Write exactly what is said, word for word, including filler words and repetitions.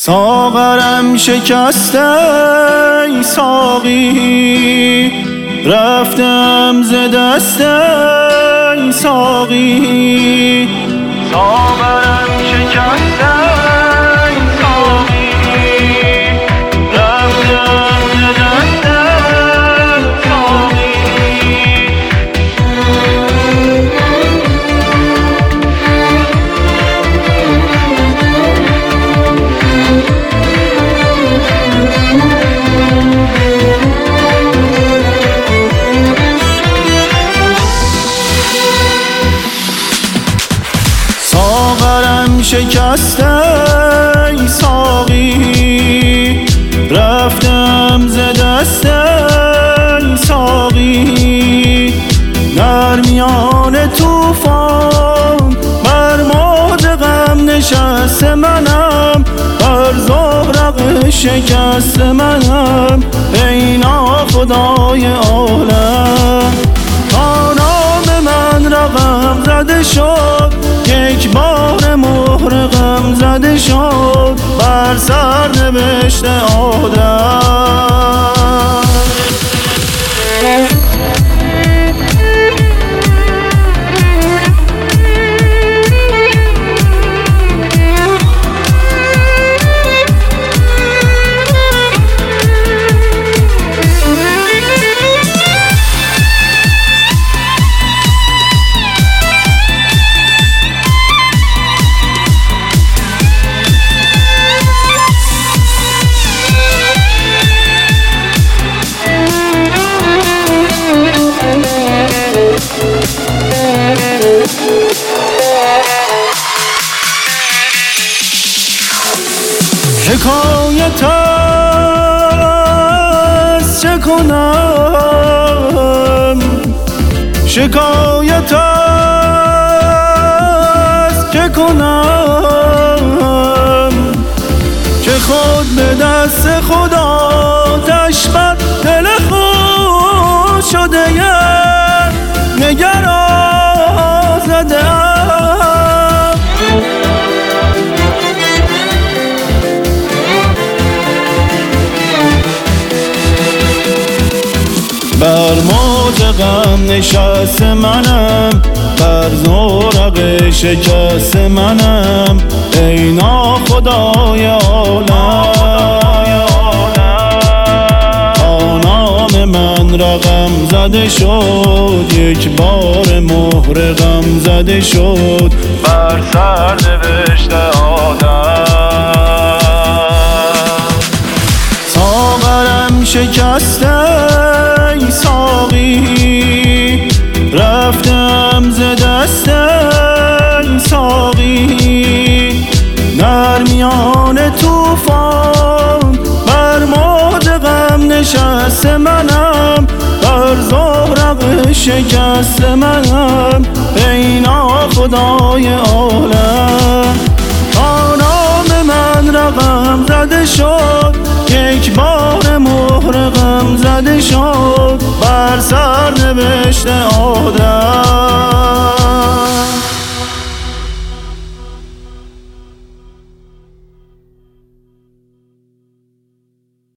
ساغرم شکسته ای ساقی، رفتم ز دست ای ساقی. ساغرم شکسته ای ساقی، رفتم ز دست ای ساقی. ساغرم شکسته ای ساقی، رفتم ز دست ای ساقی. در میان طوفان بر موج غم نشست منم، بر زورق شکست منم ای ناخدای عالم. تا نام من رقم زده شد، یک بار مهر غم زده شد بر سرنوشت آدم. حکایت است چه کنم، شکایت است که کنم، که خود به دست خدا تشبه دل خود شده یم نگرا زده ام. بر موج غم نشست منم، بر زورق شکست منم ای ناخدای عالم. تا نام من رقم زده شد، یک بار مهر غم زده شد بر سرنوشت آدم. ساغرم شکسته ای ساقی، رفتم ز دست ای ساقی. در میان طوفان بر موج غم نشست منم، بر زورق شکست منم ای ناخدای عالم. تا نام من رقم زده شد، یک بار مهر غم زده شد بر سرنوشت آدم.